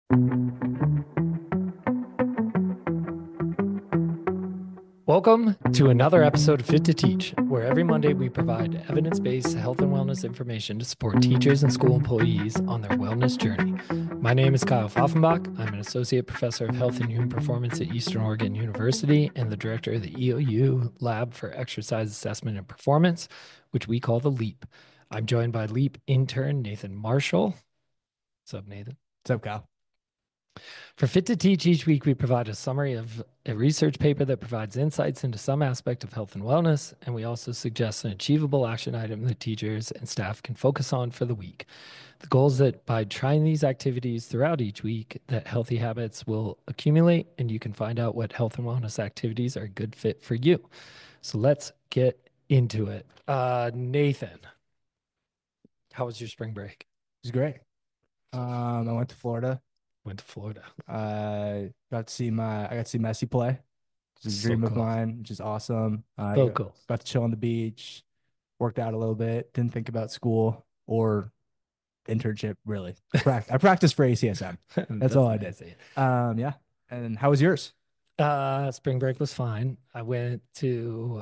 Welcome to another episode of Fit to Teach, where every Monday we provide evidence based health and wellness information to support teachers and school employees on their wellness journey. My name is Kyle Pfaffenbach. I'm an associate professor of health and human performance at Eastern Oregon University and the director of the EOU Lab for Exercise Assessment and Performance, which we call the LEAP. I'm joined by LEAP intern Nathan Marshall. What's up, Nathan? What's up, Kyle? For Fit to Teach, each week we provide a summary of a research paper that provides insights into some aspect of health and wellness, and we also suggest an achievable action item that teachers and staff can focus on for the week. The goal is that by trying these activities throughout each week, that healthy habits will accumulate and you can find out what health and wellness activities are a good fit for you. So let's get into it. Nathan, how was your spring break? It was great. I went to Florida. Went to Florida. I got to see Messi play. It's a So dream of cool. mine, which is awesome. I So cool. got to chill on the beach, worked out a little bit, didn't think about school or internship really. I practiced for ACSM. That's all I did. Nice. Yeah. And how was yours? Spring break was fine. I went to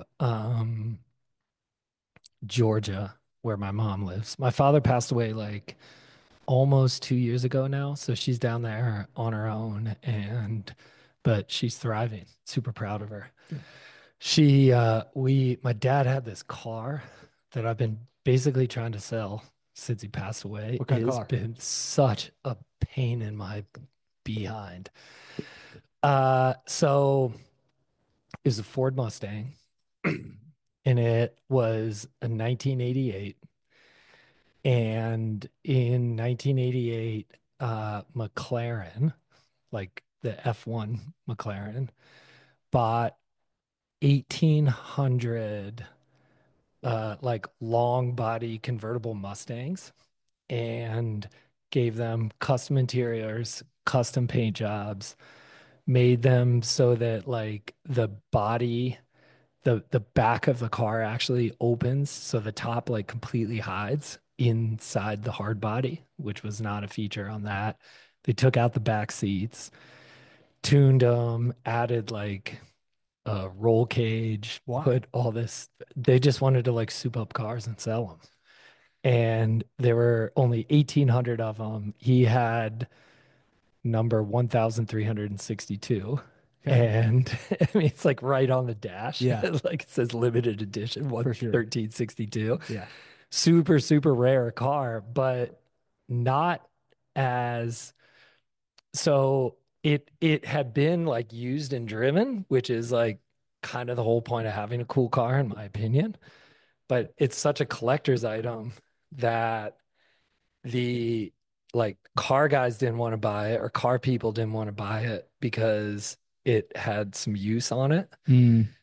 Georgia where my mom lives. My father passed away like almost 2 years ago now, so she's down there on her own but she's thriving. Super proud of her. My dad had this car that I've been basically trying to sell since he passed away. What kind It of has car? been such a pain in my behind. So it was a Ford Mustang, and it was a 1988. And in 1988, McLaren, like the F1 McLaren, bought 1,800 like long body convertible Mustangs and gave them custom interiors, custom paint jobs, made them so that like the body, the back of the car actually opens so the top like completely hides inside the hard body, which was not a feature on that. They took out the back seats, tuned them, added like a roll cage, Why? put all this. They just wanted to like soup up cars and sell them. And there were only 1,800 of them. He had number 1,362. Okay. And I mean, it's like right on the dash. Yeah, Like it says limited edition for sure. 11362. Yeah. Super, super rare car, but not as so it had been like used and driven, which is like kind of the whole point of having a cool car, in my opinion. But it's such a collector's item that the like car guys didn't want to buy it or car people didn't want to buy it because it had some use on it. Mm,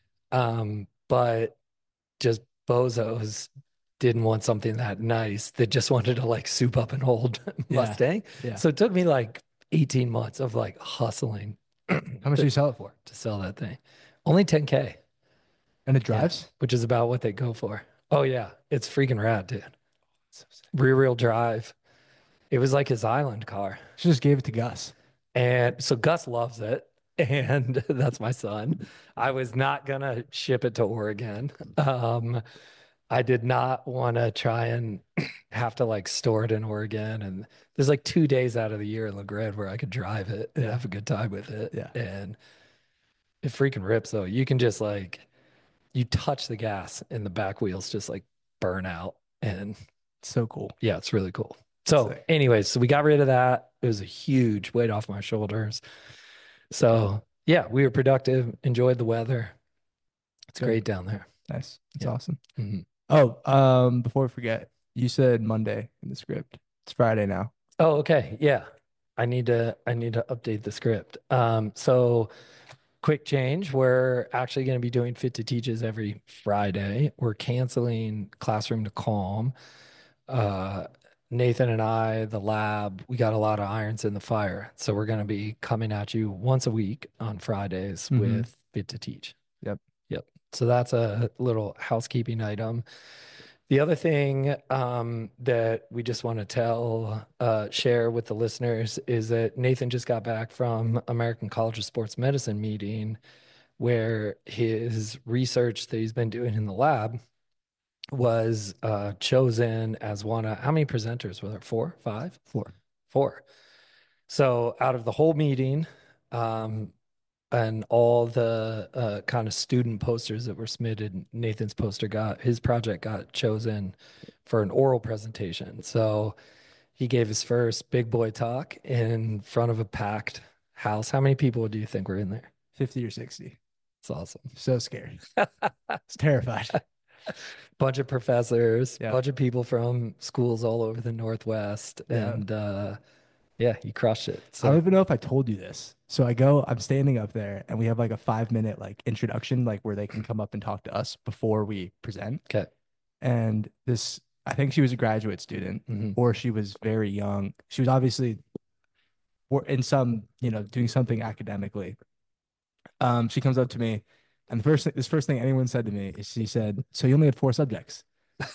But just bozos didn't want something that nice. They just wanted to like soup up an old yeah. Mustang. Yeah. So it took me like 18 months of like hustling How much do to, you sell it for? to sell that thing. Only 10K. And it Yeah, drives? which is about what they go for. Oh yeah, it's freaking rad, dude. So sick. Rear wheel drive. It was like his island car. She just gave it to Gus. And so Gus loves it. And that's my son. I was not gonna ship it to Oregon. I did not want to try and have to like store it in Oregon. And there's like 2 days out of the year in LaGrade where I could drive it and Yeah. have a good time with it. Yeah. And it freaking rips though. You can just like you touch the gas and the back wheels just like burn out. And So cool. yeah, it's really cool. So, Sick. anyways, so we got rid of that. It was a huge weight off my shoulders. So, yeah, we were productive, enjoyed the weather. It's Good. great down there. Nice. That's Yeah. awesome. Mhm. Oh, before we forget, you said Monday in the script. It's Friday now. Oh, okay. Yeah. I need to update the script. So quick change. We're actually going to be doing Fit to Teaches every Friday. We're canceling Classroom to Calm. Uh, Nathan and I, the lab, we got a lot of irons in the fire. So we're going to be coming at you once a week on Fridays Mm-hmm. with Fit to Teach. Yep. Yep. So that's a little housekeeping item. The other thing that we just want to share with the listeners is that Nathan just got back from American College of Sports Medicine meeting where his research that he's been doing in the lab was chosen as one of how many presenters were there? Four, five, Four. four. So out of the whole meeting, um, and all the kind of student posters that were submitted, Nathan's poster got his project got chosen for an oral presentation. So he gave his first big boy talk in front of a packed house. How many people do you think were in there? 50 or 60. It's awesome. So scared. It's terrified. Bunch of professors, Yeah. bunch of people from schools all over the Northwest, Yeah. and yeah, he crushed it. I don't So even know if I told you this. So I'm standing up there and we have like a 5 minute like introduction, like where they can come up and talk to us before we present. okay. And this, I think she was a graduate student Hmm. or she was very young. She was obviously in some, doing something academically. She comes up to me and this first thing anyone said to me is she said, "So you only had four subjects?"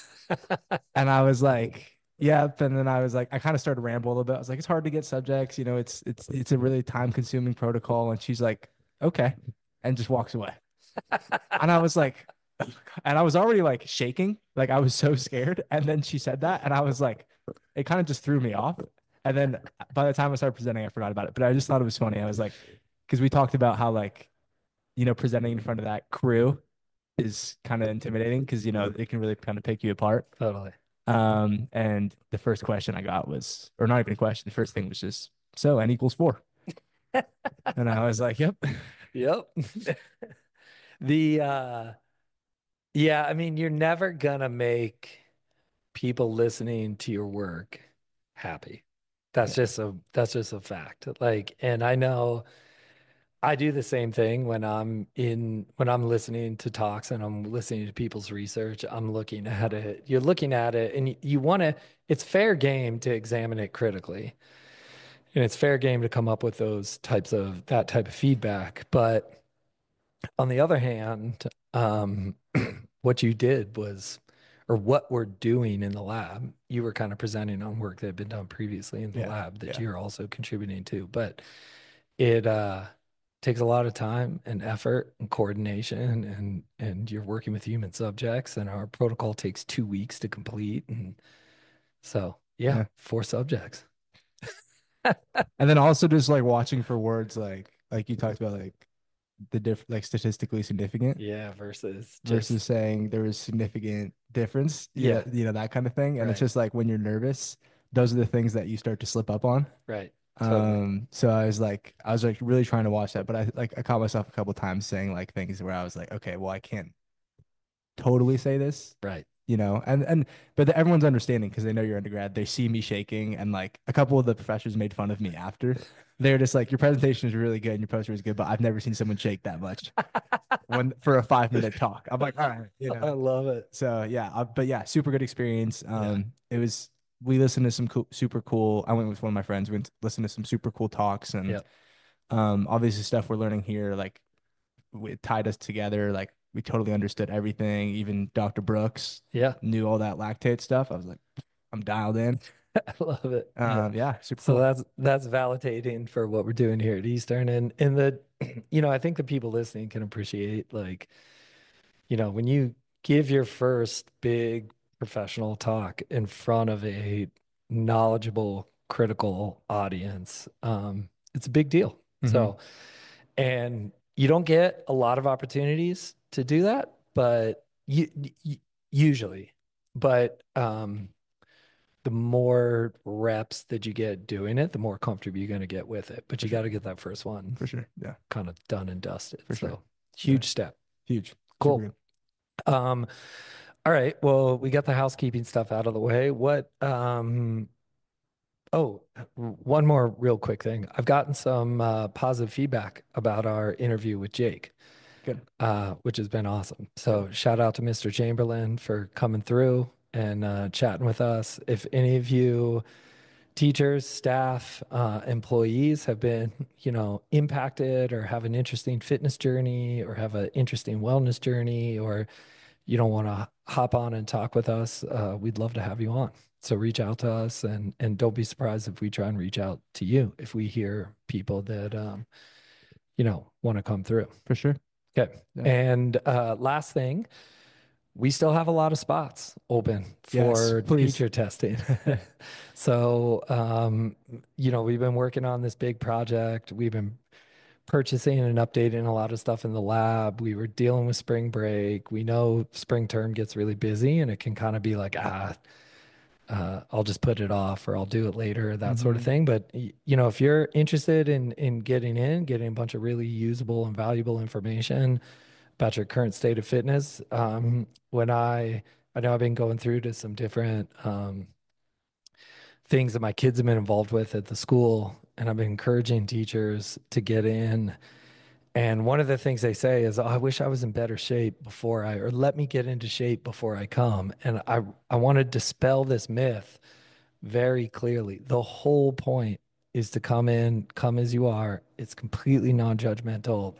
And I was like, "Yep." And then I was like, I kind of started to ramble a little bit. I was like, "It's hard to get subjects, it's a really time consuming protocol." And she's like, "Okay," and just walks away. And I was like, and I was already like shaking, like I was so scared. And then she said that, and I was like, it kind of just threw me off. And then by the time I started presenting, I forgot about it. But I just thought it was funny. I was like, because we talked about how like, presenting in front of that crew is kind of intimidating because it can really kind of pick you apart. Totally. And the first question I got was, or not even a question, the first thing was just, "So n equals four." And I was like, "Yep." Yep. The yeah, I mean, you're never gonna make people listening to your work happy. Yeah. That's just a fact. Like, and I know I do the same thing when I'm listening to talks and I'm listening to people's research. I'm looking at it. You're looking at it and you want to, it's fair game to examine it critically. And it's fair game to come up with that type of feedback. But on the other hand, what you did was, or what we're doing in the lab, you were kind of presenting on work that had been done previously in the Yeah. lab that Yeah. you're also contributing to. But it takes a lot of time and effort and coordination, and you're working with human subjects, and our protocol takes 2 weeks to complete. And so, yeah, Yeah. four subjects. And then also just like watching for words like you talked about like like statistically significant Yeah, versus versus just, saying there was significant difference, yeah, that kind of thing. And it's right, just like when you're nervous, those are the things that you start to slip up on. right, totally, So I was like really trying to watch that, but I caught myself a couple times saying like things where I was like, okay, well, I can't totally say this, right. but everyone's understanding because they know you're undergrad. They see me shaking, and like a couple of the professors made fun of me after. They're just like, "Your presentation is really good and your poster is good, but I've never seen someone shake that much when for a 5 minute talk." I'm like, "All right, I love it. So yeah, but yeah, super good experience. Yeah, It was we listened to some super cool. I went with one of my friends. We went to listen to some super cool talks, and yeah, obviously stuff we're learning here. Like it tied us together. Like we totally understood everything. Even Dr. Brooks yeah. knew all that lactate stuff. I was like, I'm dialed in. I love it. Yeah, super So cool. that's validating for what we're doing here at Eastern, and the, I think the people listening can appreciate, like, when you give your first big professional talk in front of a knowledgeable, critical audience, it's a big deal. Hmm. So, and you don't get a lot of opportunities to do that, but usually, but the more reps that you get doing it, the more comfortable you're going to get with it. But For you got sure. to get that first one For sure. Yeah, kind of done and dusted. for sure. So Yeah, huge step. huge. Super Cool. good. Um, all right. Well, we got the housekeeping stuff out of the way. Oh, one more real quick thing. I've gotten some positive feedback about our interview with Jake, Good. which has been awesome. Good. So shout out to Mr. Chamberlain for coming through and chatting with us. If any of you teachers, staff, employees have been, impacted or have an interesting fitness journey or have an interesting wellness journey, or you don't want to hop on and talk with us, we'd love to have you on. So reach out to us and don't be surprised if we try and reach out to you if we hear people that want to come through. For sure. Okay. Yeah. And last thing, we still have a lot of spots open Yes, for please. teacher testing. So, we've been working on this big project. We've been purchasing and updating a lot of stuff in the lab. We were dealing with spring break. We know spring term gets really busy and it can kind of be like, I'll just put it off or I'll do it later, that sort of Hmm. thing. But if you're interested in getting a bunch of really usable and valuable information about your current state of fitness, when I know I've been going through to some different things that my kids have been involved with at the school, and I've been encouraging teachers to get in. And one of the things they say is, "Oh, I wish I was in better shape or let me get into shape before I come." And I want to dispel this myth very clearly. The whole point is to come in, come as you are. It's completely non-judgmental.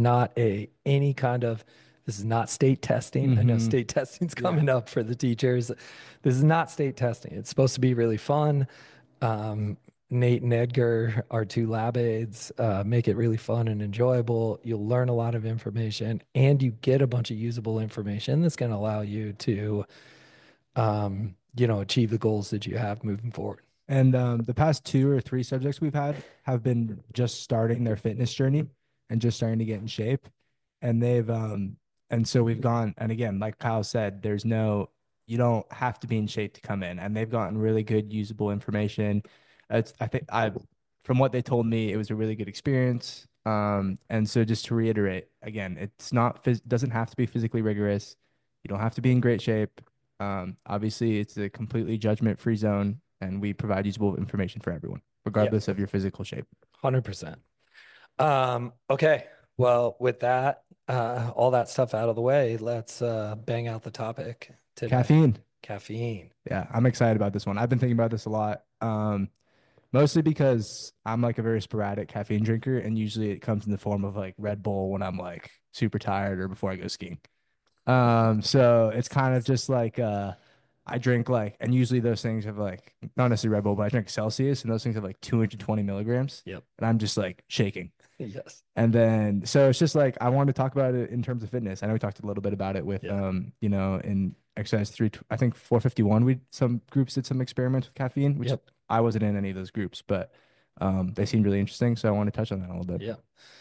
This is not state testing. I know Hmm. state testing's Yeah. coming up for the teachers. This is not state testing. It's supposed to be really fun. Um, Nate and Edgar, our two lab aides, make it really fun and enjoyable. You'll learn a lot of information and you get a bunch of usable information that's going to allow you to, achieve the goals that you have moving forward. And the past two or three subjects we've had have been just starting their fitness journey and just starting to get in shape. And and so we've gone, and again, like Kyle said, you don't have to be in shape to come in. And they've gotten really good, usable information. From what they told me, it was a really good experience. And so just to reiterate, again, doesn't have to be physically rigorous. You don't have to be in great shape. Obviously, it's a completely judgment-free zone, and we provide usable information for everyone, Yeah, regardless of your physical shape. 100%. Okay. Well, with that, all that stuff out of the way, let's bang out the topic today. Caffeine. Caffeine. Yeah, I'm excited about this one. I've been thinking about this a lot. Mostly because I'm like a very sporadic caffeine drinker, and usually it comes in the form of like Red Bull when I'm like super tired or before I go skiing. So it's kind of just like I drink like, and usually those things have like not necessarily Red Bull, but I drink Celsius, and those things have like 220 milligrams, Yep. and I'm just like shaking. Yes. And then so it's just like I wanted to talk about it in terms of fitness. I know we talked a little bit about it with Yeah. in exercise three, I think 451, we some groups did some experiments with caffeine, which Yep. I wasn't in any of those groups, but they seemed really interesting. So I want to touch on that a little bit. Yeah.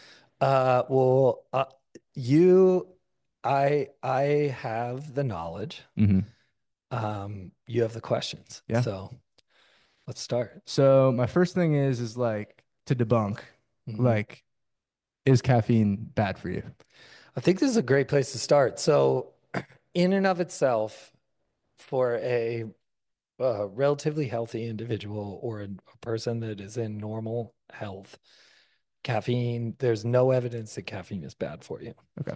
Well, you, I have the knowledge. Hmm. You have the questions. Yeah. So let's start. So my first thing is like to debunk, Mhm. like, is caffeine bad for you? I think this is a great place to start. So, in and of itself, for a relatively healthy individual or a person that is in normal health, caffeine, there's no evidence that caffeine is bad for you. Okay.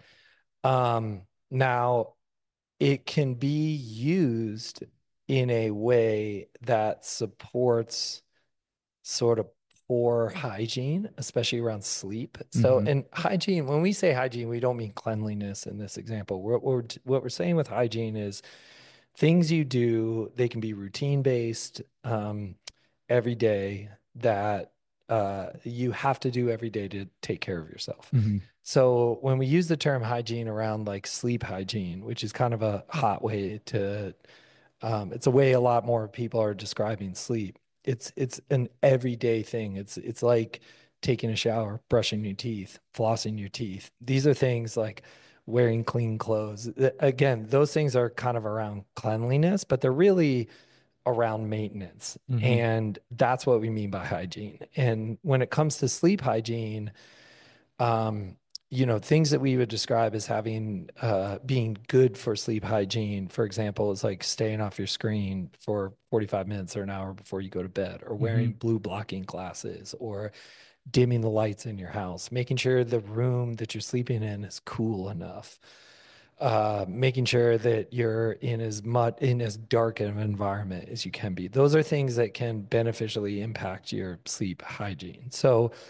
Now, it can be used in a way that supports sort of poor hygiene, especially around sleep. So, Hmm. and hygiene, when we say hygiene, we don't mean cleanliness in this example. What we're saying with hygiene is things you do, they can be routine based, every day that you have to do every day to take care of yourself. Hmm. So when we use the term hygiene around like sleep hygiene, which is kind of a hot way to, it's a way a lot more people are describing sleep. It's an everyday thing. It's like taking a shower, brushing your teeth, flossing your teeth. These are things like wearing clean clothes. Again, those things are kind of around cleanliness, but they're really around maintenance. Hmm. And that's what we mean by hygiene. And when it comes to sleep hygiene, um, things that we would describe as having being good for sleep hygiene, for example, is like staying off your screen for 45 minutes or an hour before you go to bed, or wearing Hmm. blue blocking glasses, or dimming the lights in your house, making sure the room that you're sleeping in is cool enough, making sure that you're in as dark of an environment as you can be. Those are things that can beneficially impact your sleep hygiene. So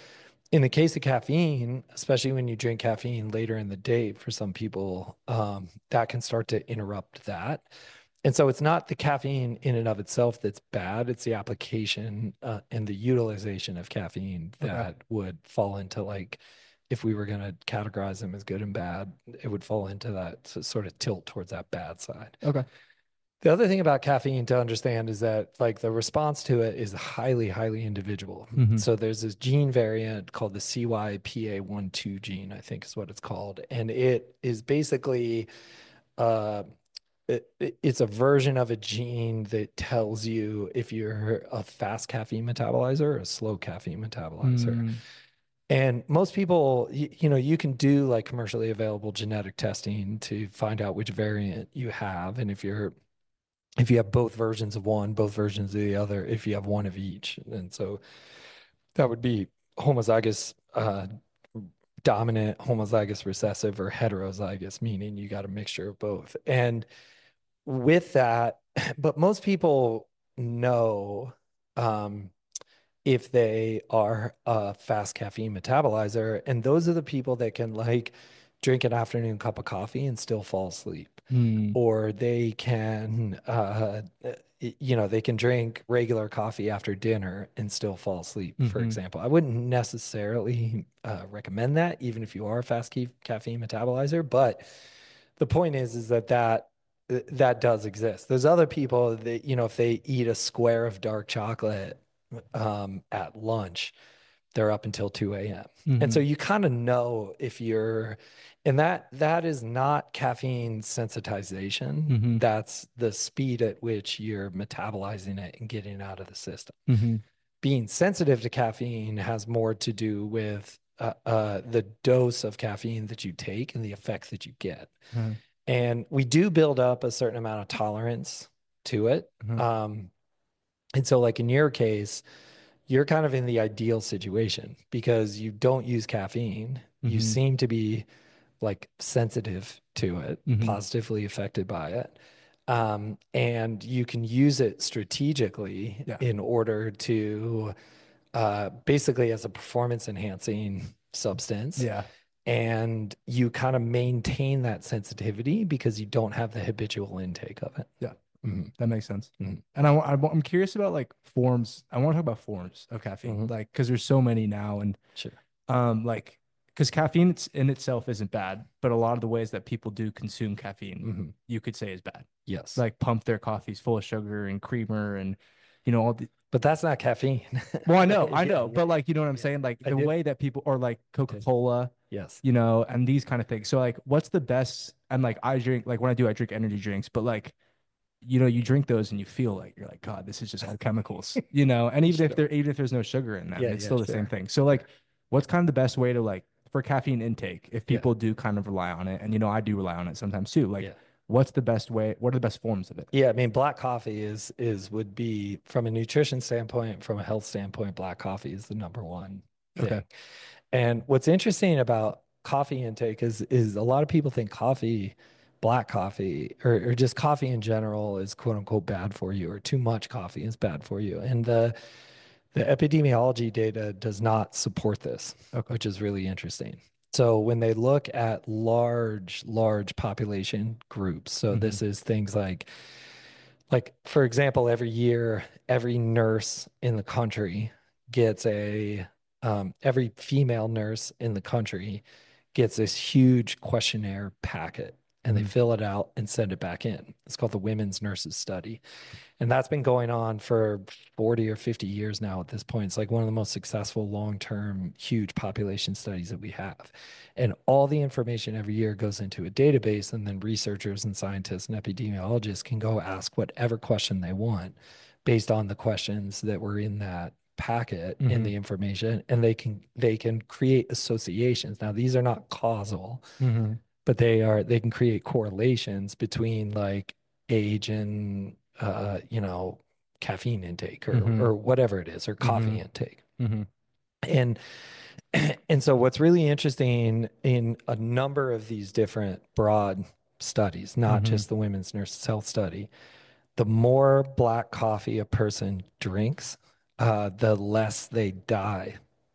in the case of caffeine, especially when you drink caffeine later in the day, for some people, that can start to interrupt that. And so it's not the caffeine in and of itself that's bad, it's the application and the utilization of caffeine Okay. that would fall into like, if we were going to categorize them as good and bad, it would fall into that sort of tilt towards that bad side. Okay. The other thing about caffeine to understand is that like the response to it is highly, highly individual. Hmm. So there's this gene variant called the CYPA12 gene, I think is what it's called. And it is basically uh it's a version of a gene that tells you if you're a fast caffeine metabolizer or a slow caffeine metabolizer. Mm, And most people, you know, you can do like commercially available genetic testing to find out which variant you have. And if you have both versions of one, both versions of the other, if you have one of each. And so that would be homozygous dominant, homozygous recessive, or heterozygous, meaning you got a mixture of both. And with that, but most people know um, if they are a fast caffeine metabolizer. And those are the people that can like drink an afternoon cup of coffee and still fall asleep. mm, Or they can, you know, they can drink regular coffee after dinner and still fall asleep, for hmm. example. I wouldn't necessarily recommend that, even if you are a fast caffeine metabolizer. But the point is that that does exist. There's other people that, you know, if they eat a square of dark chocolate at lunch, they're up until 2 a.m. And Hmm. so you kind of know if you're, and that is not caffeine sensitization. Hmm. That's the speed at which you're metabolizing it and getting it out of the system. Hmm. Being sensitive to caffeine has more to do with the dose of caffeine that you take and the effects that you get. Uh, And we do build up a certain amount of tolerance to it. uh, And so, like in your case, you're kind of in the ideal situation because you don't use caffeine. You hmm. seem to be like sensitive to it, Hmm. positively affected by it. And you can use it strategically Yeah. in order to basically as a performance enhancing substance. Yeah. And you kind of maintain that sensitivity because you don't have the habitual intake of it. Yeah. Mhm, That makes sense. mhm, And I'm curious about like forms. I want to talk about forms of caffeine, mhm. like because there's so many now, and Sure. like because caffeine in itself isn't bad, but a lot of the ways that people do consume caffeine, Hmm. you could say is bad. Yes. Like pump their coffees full of sugar and creamer, and all the. But that's not caffeine. Well, I Yeah, know, yeah, but like you know what I'm yeah. saying, like I the do. way that people or like I do. Coca-Cola, Yes. and these kind of things. So like, what's the best? And like I drink like when I drink energy drinks, but like you drink those and you feel like you're like, God, this is just all chemicals, and Sure. even if there's no sugar in them, Yeah, it's yeah, still the same sure. thing. So like, Sure. what's kind of the best way to like for caffeine intake if Yeah. people do kind of rely on it? And I do rely on it sometimes too. Like, Yeah. what's the best way? What are the best forms of it? Yeah, I mean, black coffee is would be from a nutrition standpoint, from a health standpoint, black coffee is the number one Okay. thing. And what's interesting about coffee intake is a lot of people think coffee, black coffee, or just coffee in general is quote unquote bad for you, or too much coffee is bad for you. And the epidemiology data does not support this, Okay. which is really interesting. So when they look at large population groups, so Hmm. this is things like for example, every year, every nurse in the country gets every female nurse in the country gets this huge questionnaire packet and they Hmm. fill it out and send it back in. It's called the Women's Nurses Study. And that's been going on for 40 or 50 years now at this point. It's like one of the most successful long-term, huge population studies that we have. And all the information every year goes into a database, and then researchers and scientists and epidemiologists can go ask whatever question they want based on the questions that were in that packet in Hmm. the information, and they can create associations. Now, these are not causal, Hmm. but they can create correlations between like age and caffeine intake Hmm. or whatever it is, or Hmm. coffee intake. Hmm. And and so what's really interesting in a number of these different broad studies, not Hmm. just the Women's Nurses Health Study, the more black coffee a person drinks, the less they die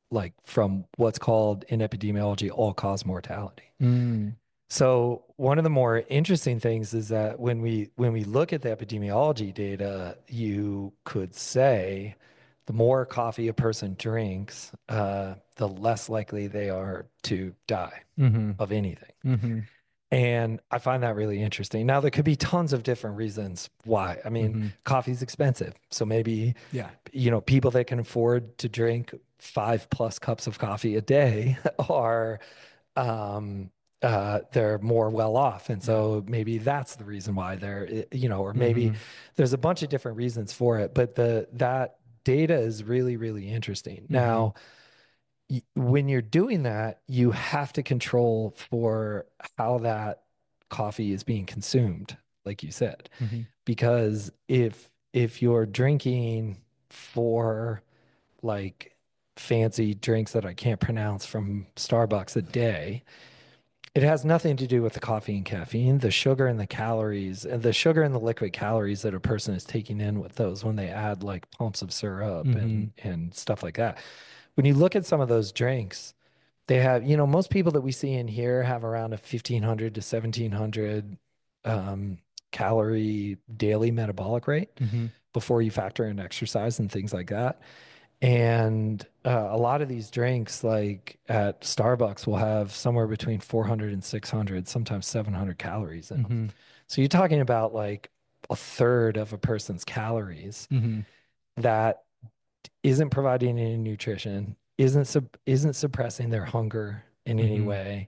like from what's called in epidemiology all-cause mortality. Mm. So one of the more interesting things is that when we look at the epidemiology data, you could say the more coffee a person drinks, the less likely they are to die Mm-hmm. of anything. Mm-hmm. And I find that really interesting. Now, there could be tons of different reasons why. I mean, Mm-hmm. coffee's expensive. So maybe, Yeah. people that can afford to drink 5+ cups of coffee a day are um they're more well off, and Yeah. so maybe that's the reason why or maybe Mm-hmm. there's a bunch of different reasons for it, but the that data is really, really interesting. Mm-hmm. Now, when you're doing that, you have to control for how that coffee is being consumed, like you said, Mm-hmm. because if you're drinking for like fancy drinks that I can't pronounce from Starbucks a day, it has nothing to do with the coffee and caffeine, the sugar and the calories, and the sugar and the liquid calories that a person is taking in with those when they add like pumps of syrup Mm-hmm. and stuff like that. When you look at some of those drinks, they have, most people that we see in here have around a 1,500 to 1,700 um, calorie daily metabolic rate Mm-hmm. before you factor in exercise and things like that. And a lot of these drinks, like at Starbucks, will have somewhere between 400 and 600, sometimes 700 calories in them. Mm-hmm. So you're talking about like a third of a person's calories Mm-hmm. that isn't providing any nutrition, isn't suppressing their hunger in any Mm-hmm. way,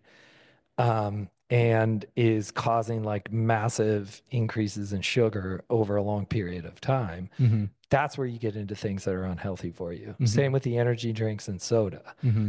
and is causing like massive increases in sugar over a long period of time. Mm-hmm. That's where you get into things that are unhealthy for you. Mm-hmm. Same with the energy drinks and soda. Mm-hmm.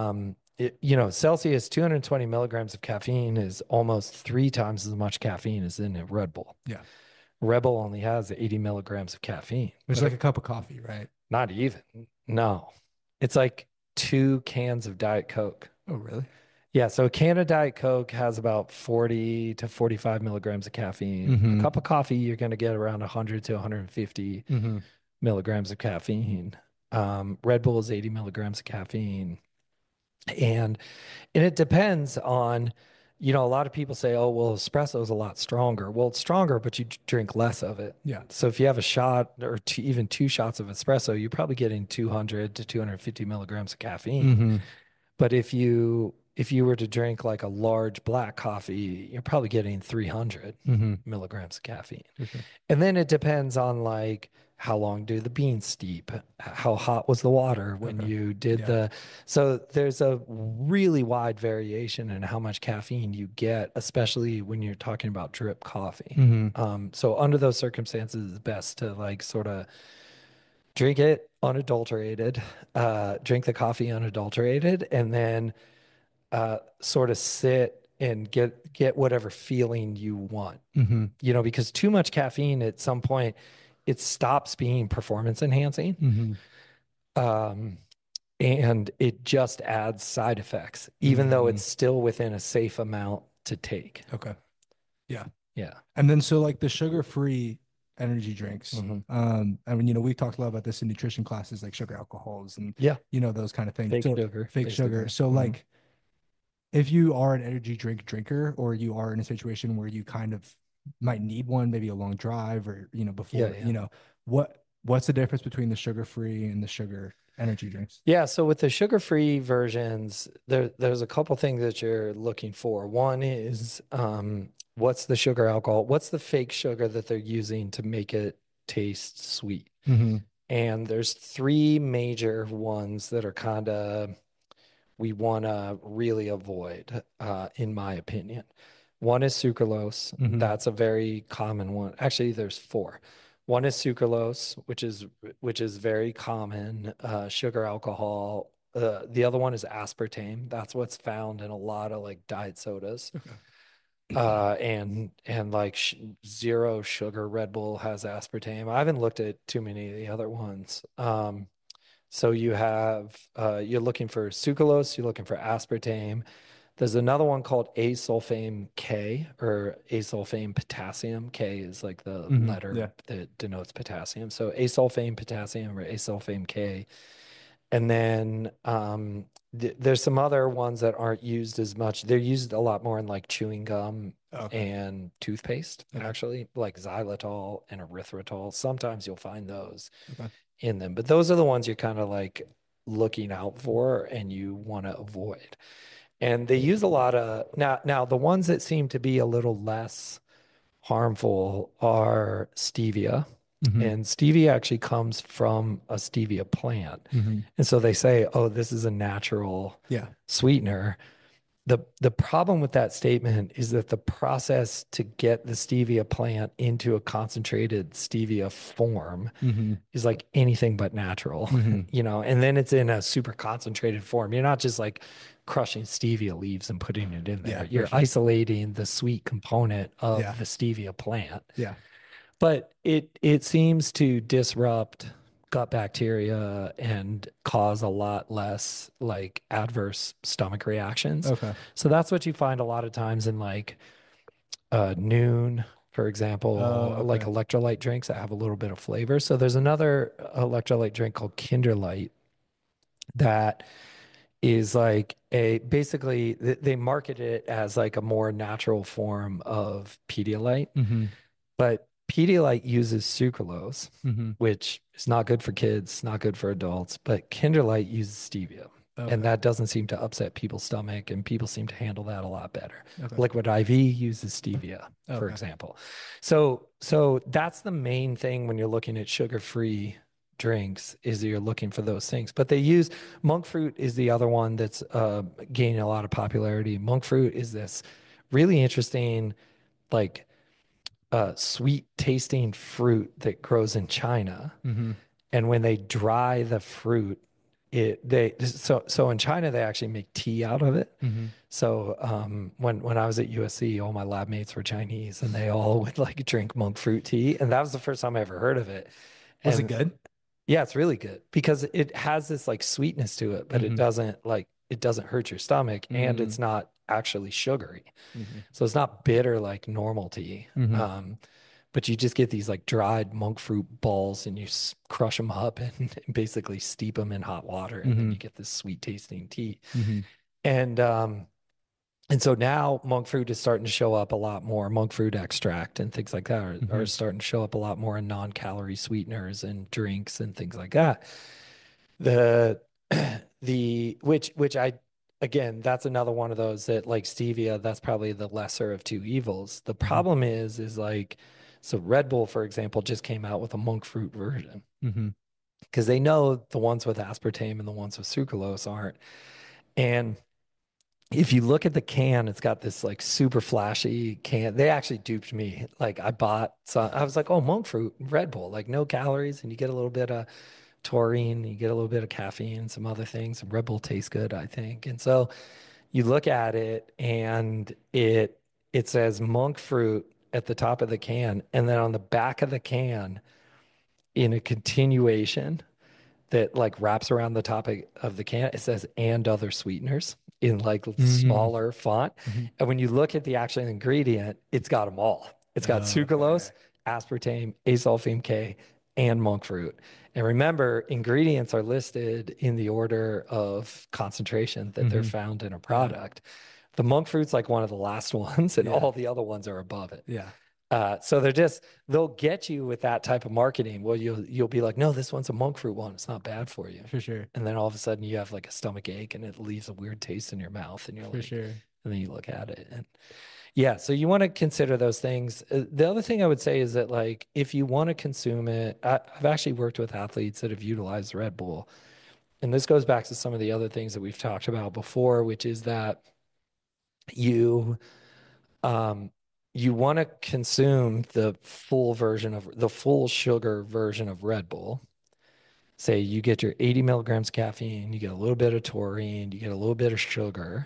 Celsius 220 milligrams of caffeine is almost 3 times as much caffeine as in a Red Bull. Yeah. Red Bull only has 80 milligrams of caffeine, It's but like a cup of coffee, right? not even. No, it's like 2 cans of Diet Coke. Oh, really? Yeah, so a can of Diet Coke has about 40 to 45 milligrams of caffeine. A Mm-hmm. cup of coffee, you're going to get around 100 to 150 Mm-hmm. milligrams of caffeine. Red Bull is 80 milligrams of caffeine. And and it depends on, a lot of people say, oh, well, espresso is a lot stronger. Well, it's stronger, but you drink less of it. Yeah. So if you have a shot or even 2 shots of espresso, you're probably getting 200 to 250 milligrams of caffeine. Mm-hmm. But if you were to drink like a large black coffee, you're probably getting 300 Mm-hmm. milligrams of caffeine. For sure. And then it depends on like how long do the beans steep? How hot was the water when Okay. you did Yeah. so there's a really wide variation in how much caffeine you get, especially when you're talking about drip coffee. Mm-hmm. So under those circumstances, it's best to like sort of drink it unadulterated, drink the coffee unadulterated, and then sort of sit and get whatever feeling you want. Mm-hmm. Because too much caffeine at some point it stops being performance enhancing, Mm-hmm. um, and it just adds side effects, even though Mm-hmm. it's still within a safe amount to take. Okay. Yeah. Yeah. And then so like the sugar-free energy drinks. Hmm. I mean, we talked a lot about this in nutrition classes, like sugar alcohols and Yeah. those kind of things. Fake So sugar, fake sugar. basically. So Hmm. like if you are an energy drink drinker or you are in a situation where you kind of might need one, maybe a long drive or, Yeah, before, yeah. what's the difference between the sugar-free and the sugar energy drinks? Yeah, so with the sugar-free versions, there's a couple things that you're looking for. One is what's the sugar alcohol? What's the fake sugar that they're using to make it taste sweet? Mm-hmm. And there's three major ones that are kind of we want to really avoid, in my opinion. One is sucralose. Mm-hmm. That's a very common one. Actually, there's four. One is sucralose, which is very common, sugar alcohol. The other one is aspartame. That's what's found in a lot of like diet sodas. Okay. And like zero sugar Red Bull has aspartame. I haven't looked at too many of the other ones. So you're looking for sucralose, you're looking for aspartame. There's another one called asulfame K or asulfame potassium. K is like the Mm-hmm. letter Yeah. that denotes potassium. So asulfame potassium or asulfame K. And then there's some other ones that aren't used as much. They're used a lot more in like chewing gum Okay. and toothpaste, Okay. actually, like xylitol and erythritol. Sometimes you'll find those Okay. in them, but those are the ones you're kind of like looking out for and you want to avoid. And they use a lot of now the ones that seem to be a little less harmful are stevia. Hmm. And stevia actually comes from a stevia plant. Hmm. And so they say, oh, this is a natural Yeah. sweetener. The problem with that statement is that the process to get the stevia plant into a concentrated stevia form Hmm. is like anything but natural, Hmm. and then it's in a super concentrated form. You're not just like crushing stevia leaves and putting it in there. Yeah, for You're sure. isolating the sweet component of Yeah. the stevia plant. Yeah. But it seems to disrupt gut bacteria and cause a lot less like adverse stomach reactions. Okay. So that's what you find a lot of times in like Noon, for Oh, example, like okay. electrolyte drinks that have a little bit of flavor. So there's another electrolyte drink called Kinderlight that is like a basically they market it as like a more natural form of Pedialyte, Hmm. but Pedialyte uses sucralose, Hmm. which is not good for kids, not good for adults, but Kinderlight uses stevia. And Okay. that doesn't seem to upset people's stomach, and people seem to handle that a lot better. Okay. Liquid IV uses stevia, for Okay. example. So that's the main thing when you're looking at sugar-free drinks is you're looking for those things. But they use monk fruit is the other one that's gaining a lot of popularity. Monk fruit is this really interesting, like sweet tasting fruit that grows in China. Hmm. And when they dry the fruit, so in China they actually make tea out of it. Hmm. So when I was at USC, all my lab mates were Chinese, and they all would like drink monk fruit tea, and that was the first time I ever heard of it. Was it And good? yeah, it's really good because it has this like sweetness to it, but Hmm. it doesn't hurt your stomach, and it's Hmm. not actually sugary. Hmm. So it's not bitter like normal tea. Hmm. But you just get these like dried monk fruit balls and you crush them up and basically steep them in hot water, and then Hmm. you get this sweet tasting tea. Hmm. And and so now monk fruit is starting to show up a lot more. Monk fruit extract and things like that are Hmm. starting to show up a lot more in non-calorie sweeteners and drinks and things like that. The the which I again, that's another one of those that like stevia, that's probably the lesser of two evils. The Hmm. problem is like so Red Bull, for example, just came out with a monk fruit version Hmm. because they know the ones with aspartame and the ones with sucralose aren't. And if you look at the can, it's got this like super flashy can. They actually duped me. Like I bought, so I was like, oh, monk fruit, Red Bull, like no calories, and you get a little bit of taurine, you get a little bit of caffeine, some other things. Red Bull tastes good, I think. And so you look at it and it says monk fruit at the top of the can, and then on the back of the can, in a continuation that like wraps around the top of the can, it says and other sweeteners in like Hmm. smaller font. Hmm. And when you look at the actual ingredient, it's got them all. It's got sucralose, Okay. aspartame, asulfame K, and monk fruit. And remember, ingredients are listed in the order of concentration that they're Hmm. found in a Yeah. product. The monk fruit's like one of the last ones, and Yeah. all the other ones are above it. Yeah. So they'll get you with that type of marketing. Well, you'll be like, no, this one's a monk fruit one. It's not bad for you. For sure. And then all of a sudden you have like a stomach ache and it leaves a weird taste in your mouth, and you're For like, sure. and then you look at it and yeah, so you want to consider those things. The other thing I would say is that like if you want to consume it, I've actually worked with athletes that have utilized Red Bull, and this goes back to some of the other things that we've talked about before, which is that you um, you want to consume the full sugar version of Red Bull. Say you get your 80 milligrams caffeine, you get a little bit of taurine, you get a little bit of sugar.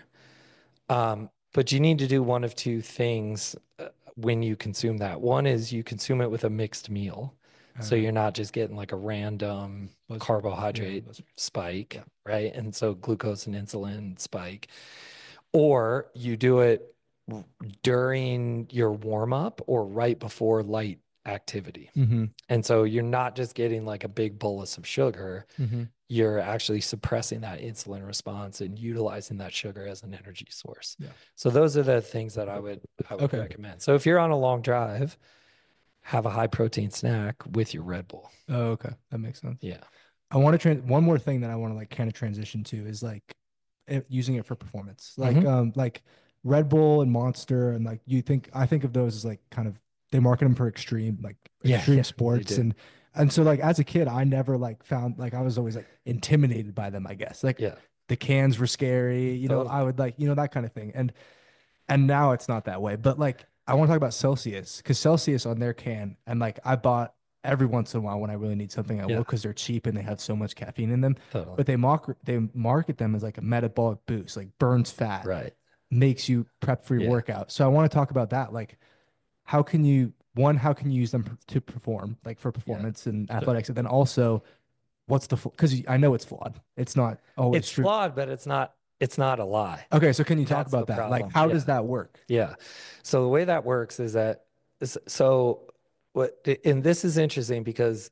But you need to do one of two things when you consume that. One is you consume it with a mixed meal. So Okay. you're not just getting like a random Those, yeah. carbohydrate Those, spike, yeah. right? And so glucose and insulin spike. Or you do it during your warm up or right before light activity. Mm-hmm. And so you're not just getting like a big bolus of sugar, Mm-hmm. you're actually suppressing that insulin response and utilizing that sugar as an energy source. Yeah. So those are the things that I would Okay. recommend. So if you're on a long drive, have a high protein snack with your Red Bull. Oh, okay. That makes sense. Yeah. I want to one more thing that I want to like kind of transition to is like using it for performance. Hmm. Like Red Bull and Monster and like I think of those as like kind of they market them for Yeah, extreme yeah, they sports do. and so like as a kid I never like found like I was always like intimidated by them, I guess. Like Yeah, the cans were scary, I totally. would like, that kind of thing. And now it's not that way. But like I want to talk about Celsius because Celsius on their can, and like I bought every once in a while when I really need something, I will Yeah, because they're cheap and they have so much caffeine in them. totally. But they market them as like a metabolic boost, like burns fat, Right. makes you prep for your Yeah, workout. So I want to talk about that. Like how can you use them to perform, like for yeah. performance and Sure. athletics, and then also what's the because I know it's flawed. It's not always It's true. flawed, but it's not a lie. Okay, so can you talk That's the about that? Like, problem. how does Yeah. that work? Yeah. So the way that works is that so what and this is interesting because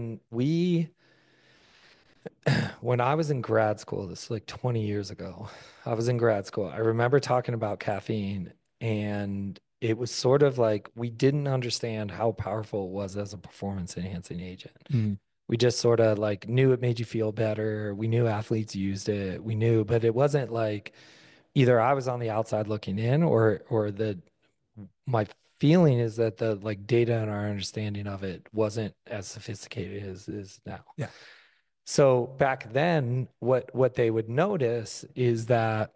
when I was in grad school, this is like 20 years ago, I was in grad school. I remember talking about caffeine, and it was sort of like we didn't understand how powerful it was as a performance enhancing agent. Mm, We just sort of like knew it made you feel better. We knew athletes used it. We knew, but it wasn't like either I was on the outside looking in or the my feeling is that the like data and our understanding of it wasn't as sophisticated as is now. yeah. So back then, what they would notice is that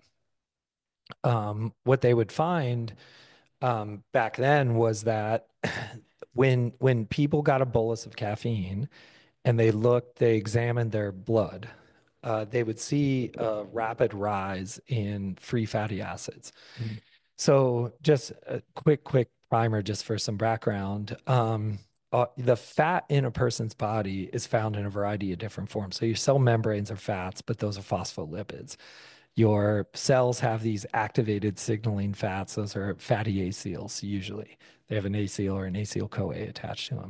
what they would find back then was that when people got a bolus of caffeine and they examined their blood, they would see a rapid rise in free fatty acids. Mm, So just a quick primer just for some background. The fat in a person's body is found in a variety of different forms. So your cell membranes are fats, but those are phospholipids. Your cells have these activated signaling fats. Those are fatty acyls usually. They have an acyl or an acyl-CoA attached to them.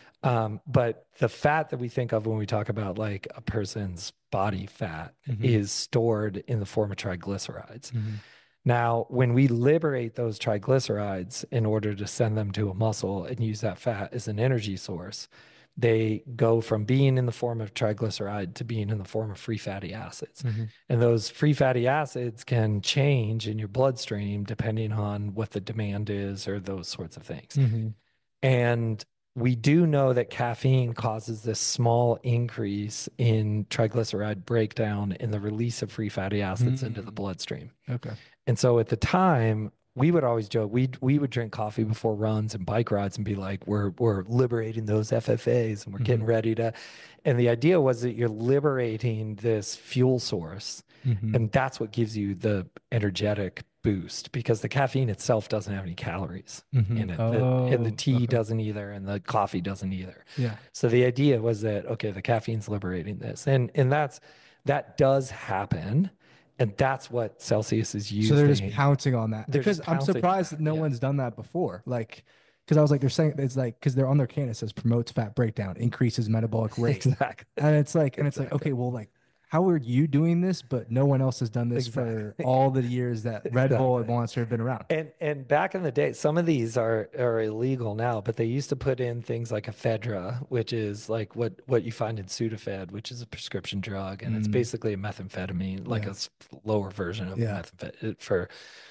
But the fat that we think of when we talk about like a person's body fat mhm, is stored in the form of triglycerides. mhm, Now, when we liberate those triglycerides in order to send them to a muscle and use that fat as an energy source, they go from being in the form of triglyceride to being in the form of free fatty acids. mhm, And those free fatty acids can change in your bloodstream depending on what the demand is or those sorts of things. mhm, And we do know that caffeine causes this small increase in triglyceride breakdown in the release of free fatty acids into the mm. bloodstream. Okay. And so at the time, we would always joke, we would drink coffee before runs and bike rides and be like, we're liberating those FFAs and we're getting Mhm, ready to. And the idea was that you're liberating this fuel source, mhm, and that's what gives you the energetic boost because the caffeine itself doesn't have any calories mhm. in it. And the Oh, tea okay. doesn't either, and the coffee doesn't either. Yeah. So the idea was that, okay, the caffeine's liberating this. And that does happen. And that's what Celsius is So they're just using. pouncing on that They're because just I'm pouncing on surprised that that. no Yeah, one's done that before. Like, because I was like, they're saying it's like because they're on their can it says promotes fat breakdown, increases metabolic rate, exactly. and it's like Exactly. okay, well, like how are you doing this? But no one else has done this for Exactly. all the years that Red Bull and Exactly. Monster have been around. And back in the day, some of these are illegal now, but they used to put in things like ephedra, which is like what you find in Sudafed, which is a prescription drug, and it's Mm, basically a methamphetamine, like a yeah, lower version of a yeah, methamphetamine for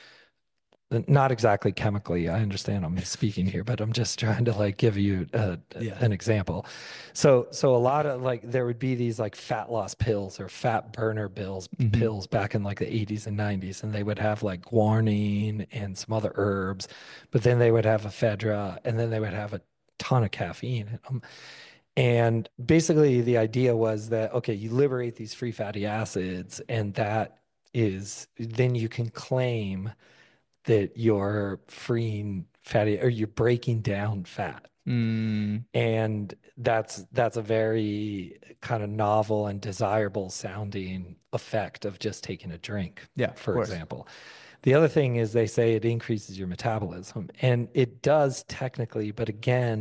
not exactly chemically. I understand I'm speaking here, but I'm just trying to like give you yeah. an example. So a lot of like there would be these like fat loss pills or fat burner Hmm. pills back in like the 80s and 90s, and they would have like guarine and some other herbs, but then they would have ephedra, and then they would have a ton of caffeine in them. And basically, the idea was that okay, you liberate these free fatty acids, and that is then you can claim that you're freeing fatty or you're breaking down fat. Mm, And that's a very kind of novel and desirable sounding effect of just taking a drink, yeah, of for course. example. The other thing is they say it increases your metabolism, and it does technically, but again,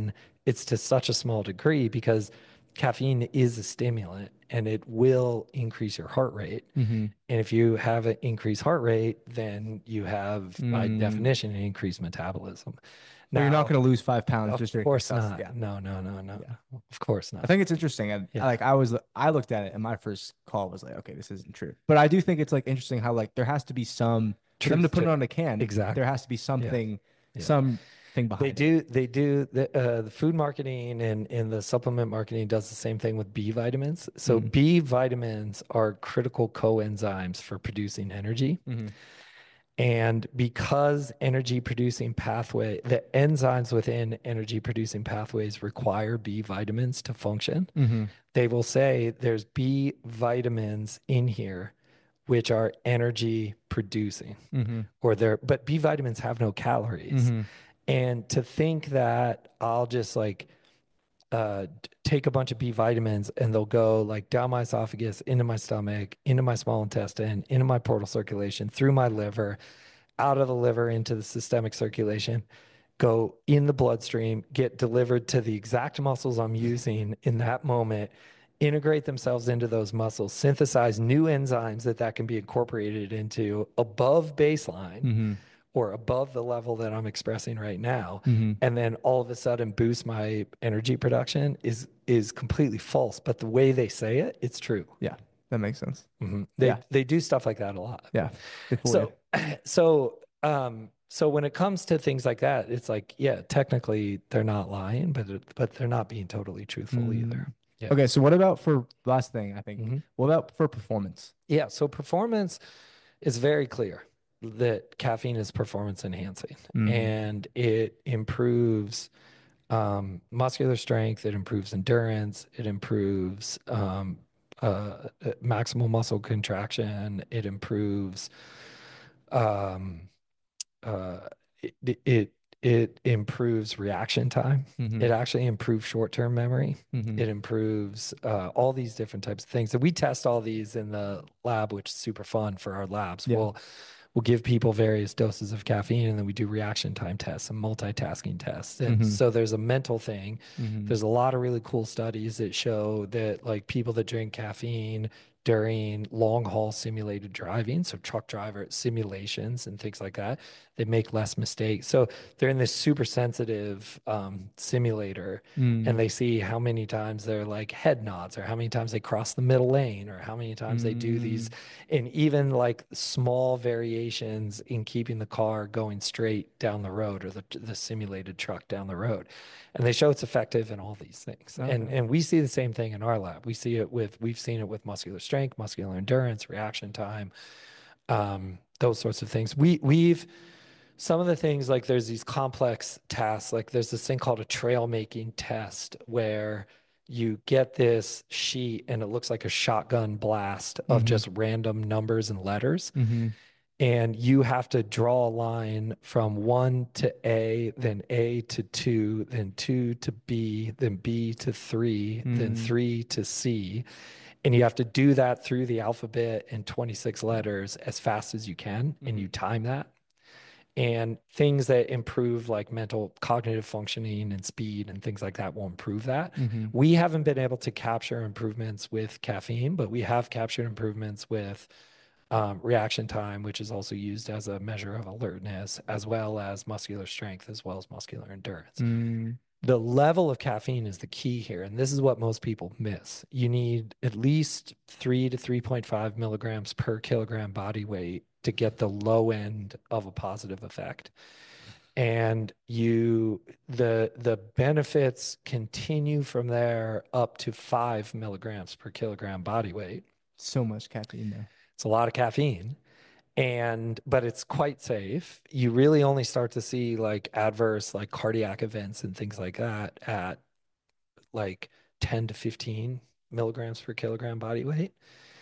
it's to such a small degree because caffeine is a stimulant and it will increase your heart rate. Mm-hmm. And if you have an increased heart rate, then you have, by Mm. definition, an increased metabolism. But you're not Now, going to lose 5 pounds of just drinking course custard. not. Yeah. No, no, no, no, Yeah. no. Of course I not. think it's interesting. And Yeah. like I looked at it and my first call was like, okay, this isn't true. But I do think it's like interesting how like there has to be some for them to Truth put to it on a can, there exactly. has to be Yeah. Yeah. something behind it. They do the food marketing and the supplement marketing does the same thing with B vitamins. So Mm-hmm. B vitamins are critical coenzymes for producing energy. Mm-hmm. And because energy producing pathway, the enzymes within energy producing pathways require B vitamins to function, Mm-hmm. they will say there's B vitamins in here which are energy producing Mm-hmm. or they're, but B vitamins have no calories. Mm-hmm. And to think that I'll just like take a bunch of B vitamins and they'll go like down my esophagus, into my stomach, into my small intestine, into my portal circulation, through my liver, out of the liver into the systemic circulation, go in the bloodstream, get delivered to the exact muscles I'm using in that moment, integrate themselves into those muscles, synthesize new enzymes that can be incorporated into above baseline Mm-hmm. or above the level that I'm expressing right now, Mm-hmm. and then all of a sudden boost my energy production is completely false. But the way they say it, it's true. Yeah, that makes sense. They Yeah. they do stuff like that a lot. Yeah. They fool you. So so when it comes to things like that, it's like, yeah, technically they're not lying, but they're not being totally truthful either. Mm. Yeah. Okay, so what about for last thing, I think, hmm what about for performance? Yeah. So performance is very clear that caffeine is performance enhancing Mm. and it improves muscular strength, it improves endurance, it improves maximal muscle contraction, it improves um, uh, it improves reaction time. Mm-hmm. It actually improves short-term memory. Mm-hmm. It improves all these different types of things. And we test all these in the lab, which is super fun for our labs. Yeah. We'll give people various doses of caffeine, and then we do reaction time tests and multitasking tests. And Mm-hmm. so there's a mental thing. Mm-hmm. There's a lot of really cool studies that show that like people that drink caffeine during long haul simulated driving, so truck driver simulations and things like that, they make less mistakes. So they're in this super sensitive simulator and Mm. they see how many times they're like head nods or how many times they cross the middle lane or how many times they do these, Mm. and even like small variations in keeping the car going straight down the road or the simulated truck down the road. And they show it's effective in all these things. Okay. And we see the same thing in our lab. We've seen it with muscular strength, muscular endurance, reaction time, those sorts of things. We've some of the things like there's these complex tasks, like there's this thing called a trail making test where you get this sheet and it looks like a shotgun blast of Mm-hmm. just random numbers and letters. Mm-hmm. And you have to draw a line from one to then A to two, then two to B, then B to three, then Mm. three to C. And you have to do that through the alphabet in 26 letters as fast as you can. And Mm-hmm. you time that. And things that improve like mental cognitive functioning and speed and things like that will improve that. Mm-hmm. We haven't been able to capture improvements with caffeine, but we have captured improvements with reaction time, which is also used as a measure of alertness, as well as muscular strength, as well as muscular endurance. Mm. The level of caffeine is the key here, and this is what most people miss. You need at least 3 to 3.5 milligrams per kilogram body weight to get the low end of a positive effect. And the benefits continue from there up to 5 milligrams per kilogram body weight. So much caffeine though. It's a lot of caffeine but it's quite safe. You really only start to see like adverse like cardiac events and things like that at like 10 to 15 milligrams per kilogram body weight.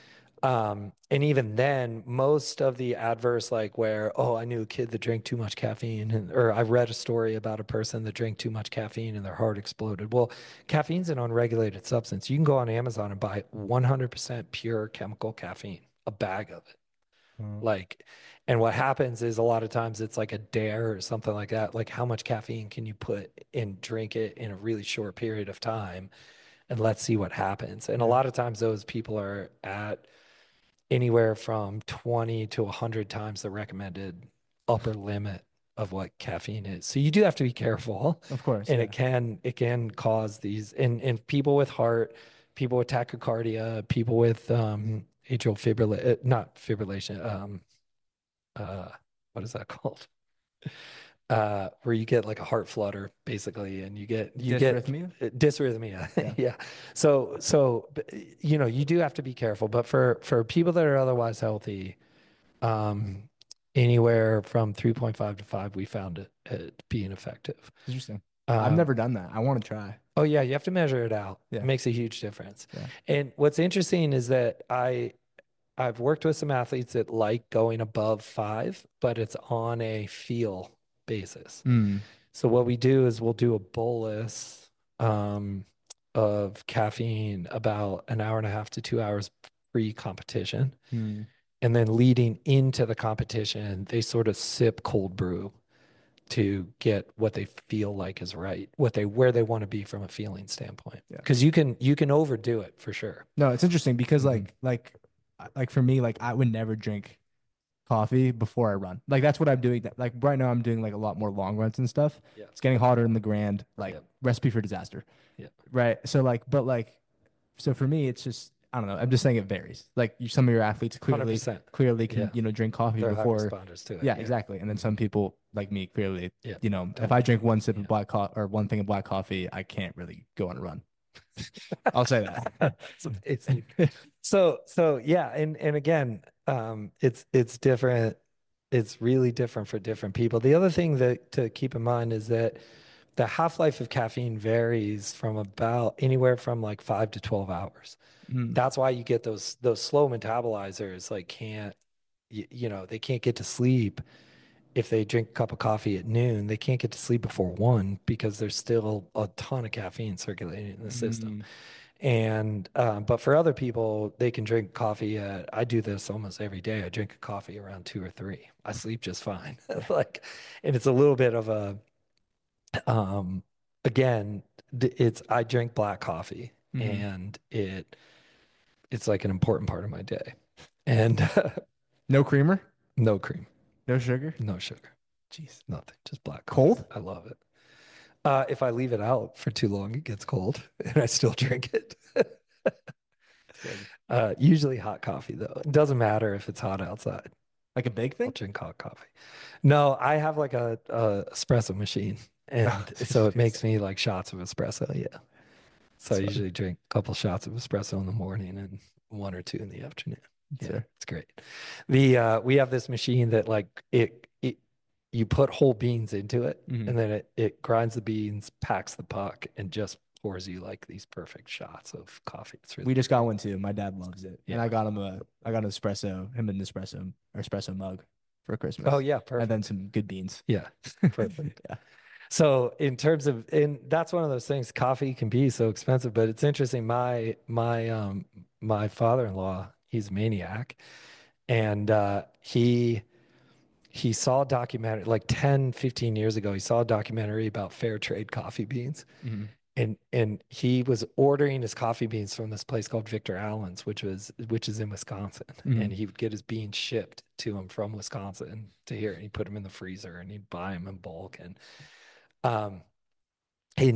And even then, most of the adverse, like where, oh, I knew a kid that drank too much caffeine, or I read a story about a person that drank too much caffeine and their heart exploded. Well, caffeine's an unregulated substance. You can go on Amazon and buy 100% pure chemical caffeine, a bag of it. Uh, Like, and what happens is a lot of times it's like a dare or something like that. Like, how much caffeine can you put and drink it in a really short period of time? And let's see what happens. And a yeah. lot of times those people are at anywhere from 20 to 100 times the recommended upper limit of what caffeine is. So you do have to be careful. Of course, And yeah. it can cause these and people with heart, people with tachycardia, people with atrial fibrillation, not fibrillation, uh what is that called? Where you get like a heart flutter basically, and you get Dysrhythmia? dysrhythmia. Yeah. Yeah. So you do have to be careful, but for people that are otherwise healthy, um, anywhere from 3.5 to 5, we found it being effective. Interesting. I've Um, never done that. I want to try. oh yeah, you have to measure it out. It Yeah. makes a huge difference. Yeah. And what's interesting is that I've worked with some athletes that like going above 5, but it's on a feel basis. Mm. So what we do is we'll do a bolus um, of caffeine about an hour and a half to 2 hours pre-competition. Mm. And then leading into the competition, they sort of sip cold brew to get what they feel like is right, where they want to be from a feeling standpoint. Yeah. Because you can overdo it for sure. No, it's interesting because Mhm. like for me, like I would never drink coffee before I run. Like that's what I'm doing. Like right now I'm doing like a lot more long runs and stuff. Yeah. It's getting hotter in the Grand, like Yeah. recipe for disaster. Yeah. Right. So like, but like, so for me, it's just, I don't know. I'm just saying it varies. Like some of your athletes clearly, 100%. clearly can, Yeah. drink coffee They're high before. responders to it. Yeah, Yeah. exactly. And then some Mhm. people like me clearly, Yeah. if Don't. I drink one sip of Yeah. black coffee or one thing of black coffee, I can't really go on a run. I'll say that. That's amazing. So yeah, and again, it's different. It's really different for different people. The other thing that to keep in mind is that the half-life of caffeine varies from about anywhere from like 5 to 12 hours. Mm, That's why you get those slow metabolizers like can't they can't get to sleep if they drink a cup of coffee at noon. They can't get to sleep before 1 because there's still a ton of caffeine circulating in the system. mm, And but for other people, they can drink coffee I do this almost every day. I drink a coffee around 2 or 3. I sleep just fine. Like, and it's a little bit of a um again, it's I drink black coffee mm. and it's like an important part of my day. And No creamer, no cream, no sugar. no sugar, Jeez. nothing, just black coffee. Cold? I love it. If I leave it out for too long, it gets cold and I still drink it. It's crazy. Usually hot coffee though. It doesn't matter if it's hot outside. Like a big I'll thing? drink hot coffee. No, I have like a espresso machine, Oh, and so it jeez. makes me like shots of espresso. Yeah. So I That's funny. usually drink a couple shots of espresso in the morning and 1 or 2 in the afternoon. That's Yeah, fair. it's great. The we have this machine that like it you put whole beans into it Mhm. and then it grinds the beans, packs the puck, and just pours you like these perfect shots of coffee. It's really We just got great. one too. My dad loves it, and Yeah. I got an espresso mug for Oh Christmas, yeah, and then perfect. some good beans. Yeah, perfect. Yeah. So in terms of, and that's one of those things, coffee can be so expensive, but it's interesting. My father-in-law, he's a maniac, and he saw a documentary like 10, 15 years ago. He saw a documentary about fair trade coffee beans. Hmm. And he was ordering his coffee beans from this place called Victor Allen's, which is in Wisconsin. And Hmm. he would get his beans shipped to him from Wisconsin to here, and he put them in the freezer and he'd buy them in bulk. Um and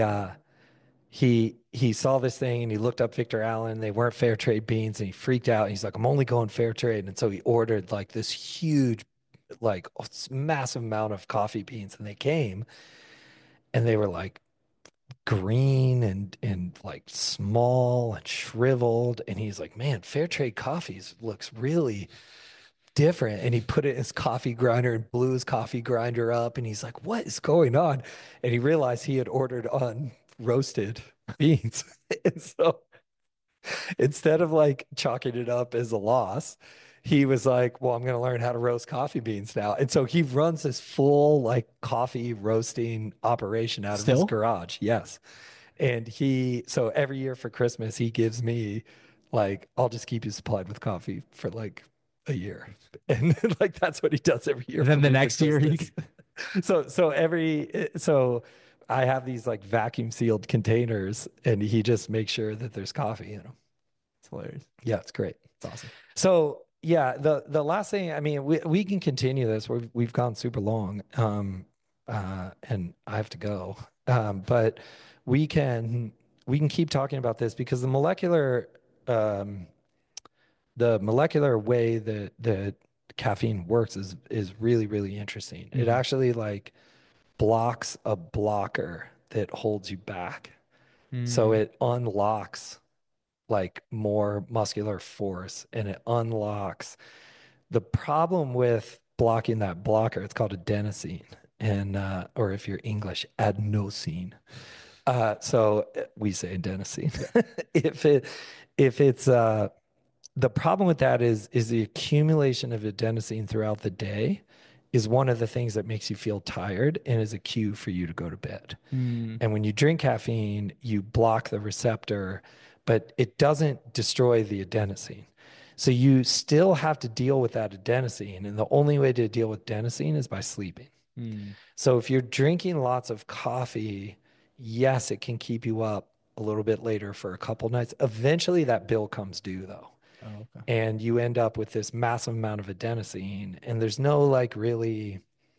he saw this thing and he looked up Victor Allen. They weren't fair trade beans and he freaked out. He's like, I'm only going fair trade. And so he ordered like this huge, like massive amount of coffee beans, and they came and they were like green and like small and shriveled. And he's like, man, fair trade coffees looks really different. And he put it in his coffee grinder and blew his coffee grinder up. And he's like, what is going on? And he realized he had ordered unroasted beans. And so instead of like chalking it up as a loss, he was like, well, I'm going to learn how to roast coffee beans now. And so he runs this full like coffee roasting operation out of his Still? garage. Yes. And so every year for Christmas, he gives me like, I'll just keep you supplied with coffee for like a year. And like that's what he does every year And for then the me for next year, Christmas. So I have these like vacuum sealed containers and he just makes sure that there's coffee in them. it's hilarious. Yeah, it's great. It's awesome. So yeah, the last thing, I mean, we can continue this. We've gone super long, and I have to go. But we can we can keep talking about this because um, the molecular way that caffeine works is really really interesting. It Mm. actually like blocks a blocker that holds you back, so Mm. it unlocks like more muscular force and it unlocks the problem with blocking that blocker. It's called adenosine, and or if you're English, adenosine. So we say adenosine. Yeah. if it if it's the problem with that is the accumulation of adenosine throughout the day is one of the things that makes you feel tired and is a cue for you to go to bed. Mm. And when you drink caffeine, you block the receptor, but it doesn't destroy the adenosine. So you still have to deal with that adenosine. And the only way to deal with adenosine is by sleeping. Mm. So if you're drinking lots of coffee, yes, it can keep you up a little bit later for a couple nights. Eventually, that bill comes due, though. Oh, okay. And you end up with this massive amount of adenosine. And there's no like really,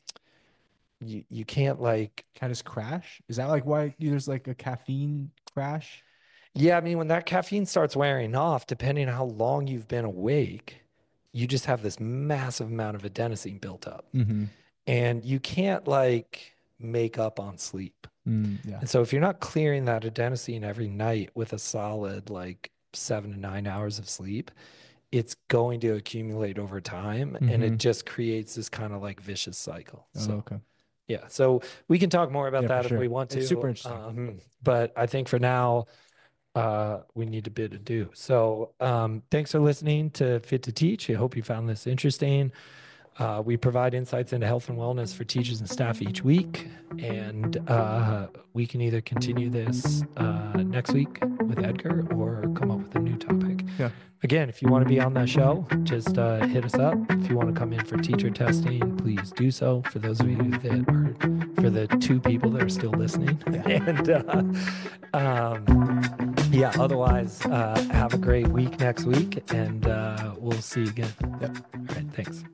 you can't like Can I just crash? Is that like why there's like a caffeine crash? yeah, I mean, when that caffeine starts wearing off, depending on how long you've been awake, you just have this massive amount of adenosine built up. Mm-hmm. And you can't like make up on sleep. Yeah. And so if you're not clearing that adenosine every night with a solid like 7 to 9 hours of sleep, it's going to accumulate over time and Mm-hmm. it just creates this kind of like vicious cycle. Oh, So okay. yeah, so we can talk more about Yeah, for that if we sure. want It's super to. interesting. But I think for now, we need a bit to do. So, thanks for listening to Fit to Teach. I hope you found this interesting. We provide insights into health and wellness for teachers and staff each week, and we can either continue this next week with Edgar or come up with a new topic. Yeah. Again, if you want to be on that show, just hit us up. If you want to come in for teacher testing, please do so. For those of you that are, for the 2 people that are still listening, and yeah, otherwise, have a great week next week, and we'll see you again. Yep. All right, thanks.